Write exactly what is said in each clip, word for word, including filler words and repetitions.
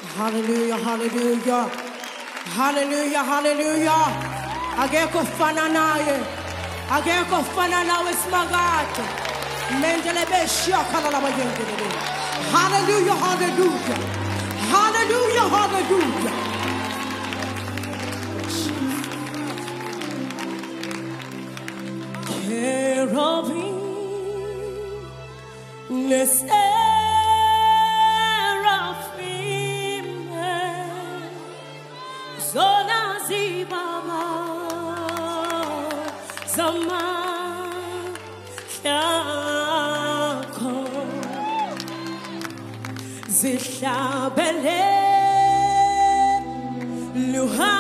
Hallelujah, hallelujah. Hallelujah, hallelujah. Ageko fananaye. Ageko fananawe smagato. Mendele beshia kalala bayendele. Hallelujah, hallelujah. Hallelujah, hallelujah. Cherubim, the seraphim, Zona Zibama, Zama, Yako, Zishabele, Luha.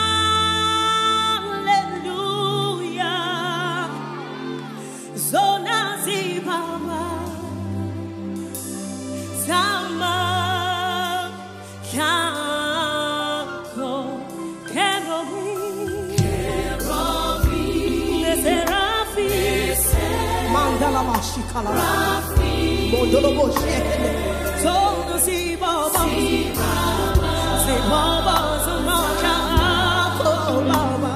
Mandala mashikala, mondolo boshele, sono si baba, si baba, sono chako baba,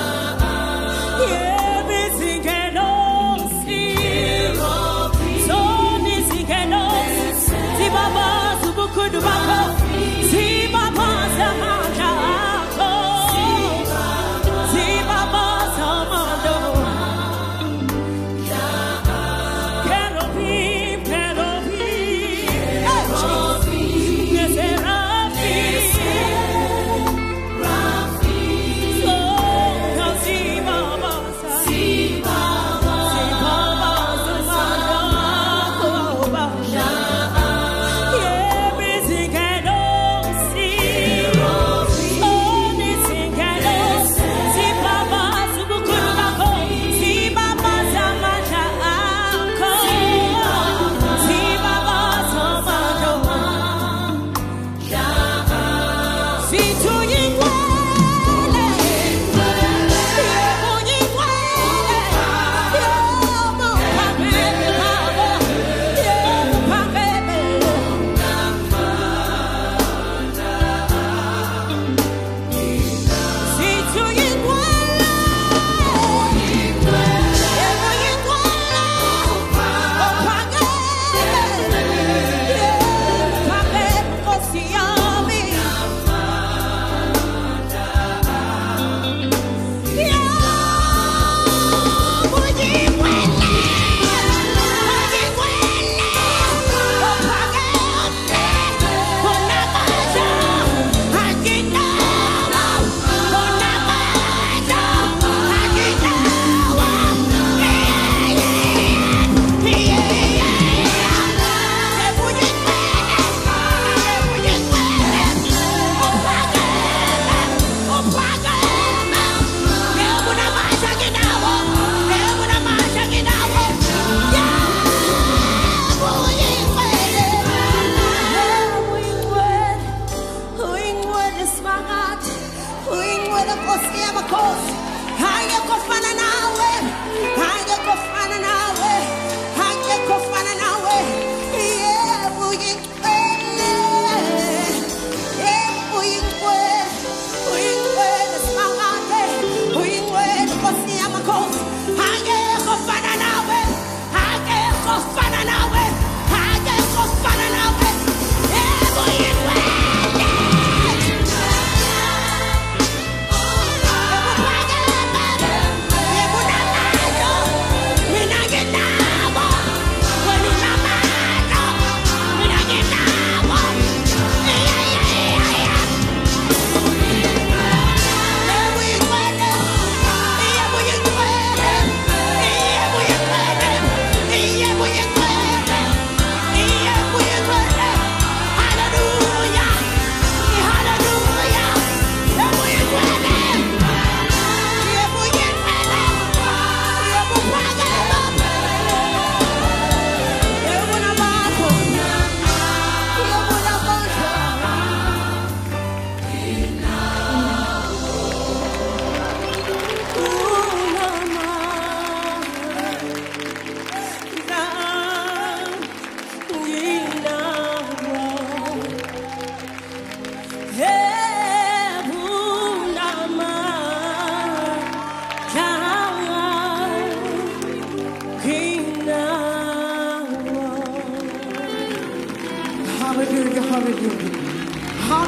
everything can see, sono si can si baba, subuku dubako, si baba sama chako, si baba sama do.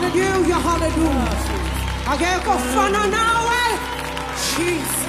Hallelujah, hallelujah. Ageko fana nawe. Jesus.